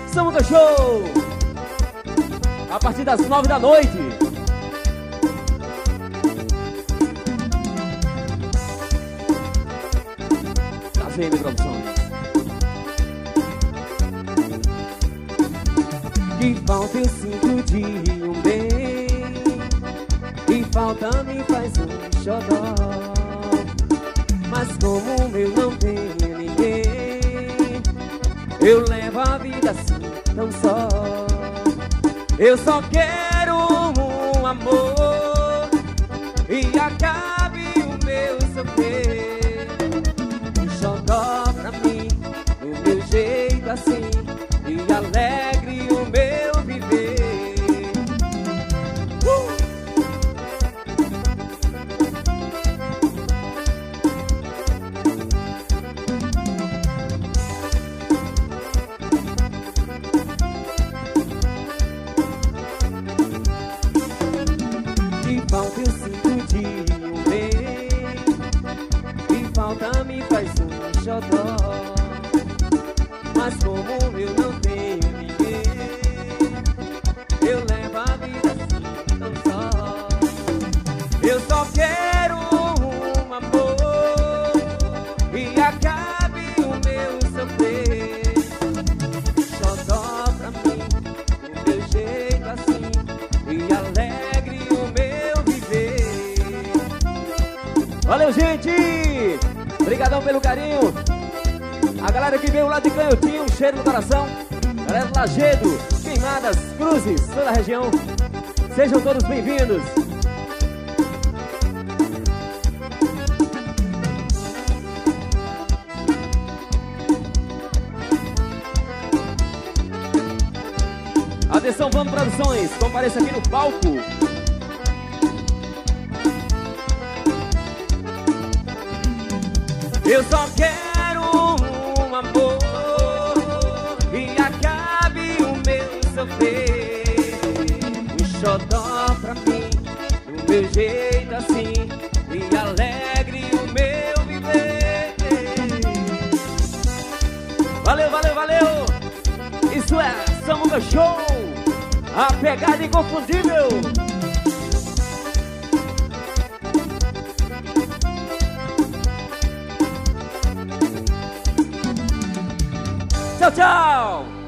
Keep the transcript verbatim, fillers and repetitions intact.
Samuca Show, a partir das nove da noite. Trazendo Produções. Que falta eu sinto de um bem, que falta me faz um xodó. Mas como o meu não tem ninguém, eu levo a vida assim tão só. Eu só quero um amor e acabe o meu sofrer. Um xodó pra mim, do meu jeito assim, e alegre o meu viver. uh! Que falta eu sinto de um bem, que falta me faz um xodó. Mas como eu não tenho ninguém, eu levo a vida assim tão só. Eu só quero um amor e acabe o meu sofrer. Xodó pra mim, do meu jeito assim, e alegre o meu viver. Valeu, gente! Obrigadão pelo carinho. A galera que veio lá de Canhotinho, um cheiro no coração. Galera do Lajedo, Queimadas, Cruzes, toda a região. Sejam todos bem-vindos. Atenção, Vamos Produções, compareça aqui no palco. Eu só quero um amor e acabe o meu sofrer. Um xodó pra mim, do meu jeito assim, e alegre o meu viver. Valeu, valeu, valeu! Isso é Samuca Show, a pegada inconfundível. Tchau, tchau!